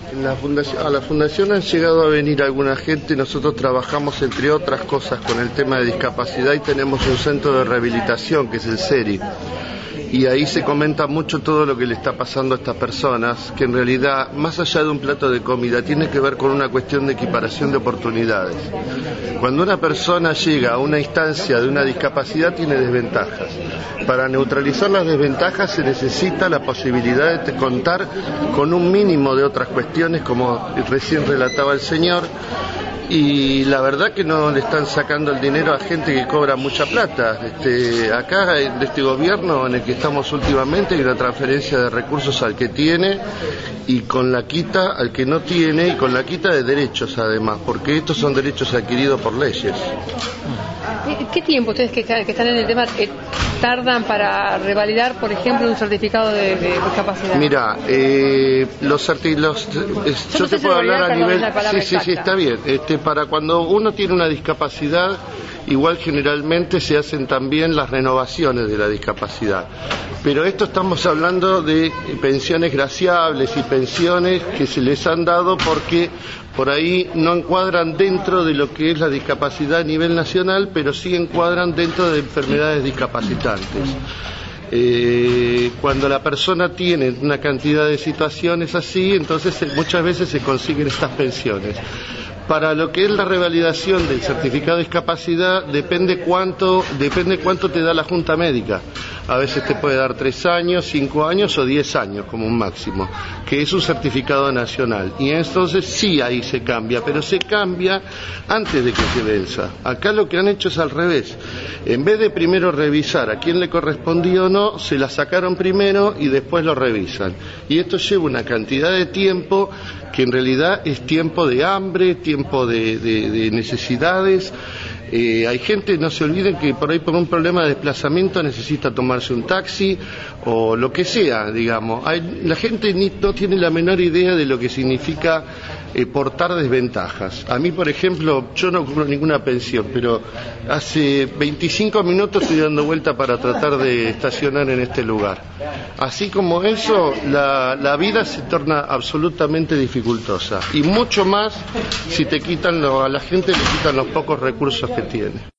A la fundación han llegado a venir alguna gente. Nosotros trabajamos, entre otras cosas, con el tema de discapacidad y tenemos un centro de rehabilitación que es el CERI. Y ahí se comenta mucho todo lo que le está pasando a estas personas, que en realidad, más allá de un plato de comida, tiene que ver con una cuestión de equiparación de oportunidades. Cuando una persona llega a una instancia de una discapacidad, tiene desventajas. Para neutralizar las desventajas se necesita la posibilidad de contar con un mínimo de otras cuestiones, como recién relataba el señor. Y la verdad que no le están sacando el dinero a gente que cobra mucha plata. Acá, en este gobierno en el que estamos últimamente, hay una transferencia de recursos al que tiene y con la quita al que no tiene, y con la quita de derechos además, porque estos son derechos adquiridos por leyes. ¿Qué tiempo ustedes que están en el tema tardan para revalidar, por ejemplo, un certificado de discapacidad? Mira, yo te puedo hablar a nivel... Sí, está bien. Para cuando uno tiene una discapacidad, igual generalmente se hacen también las renovaciones de la discapacidad. Pero esto estamos hablando de pensiones graciables y pensiones que se les han dado porque por ahí no encuadran dentro de lo que es la discapacidad a nivel nacional, pero sí encuadran dentro de enfermedades discapacitantes. Cuando la persona tiene una cantidad de situaciones así, entonces muchas veces se consiguen estas pensiones. Para lo que es la revalidación del certificado de discapacidad depende cuánto te da la Junta Médica. A veces te puede dar 3 años, 5 años o 10 años como un máximo, que es un certificado nacional. Y entonces sí, ahí se cambia, pero se cambia antes de que se venza. Acá lo que han hecho es al revés. En vez de primero revisar a quién le correspondía o no, se la sacaron primero y después lo revisan. Y esto lleva una cantidad de tiempo que en realidad es tiempo de hambre, tiempo de necesidades. Hay gente, no se olviden, que por ahí por un problema de desplazamiento necesita tomarse un taxi o lo que sea, digamos. La gente no tiene la menor idea de lo que significa portar desventajas. A mí, por ejemplo, yo no cobro ninguna pensión, pero hace 25 minutos estoy dando vuelta para tratar de estacionar en este lugar. Así como eso, la vida se torna absolutamente dificultosa, y mucho más si a la gente le quitan los pocos recursos que tiene.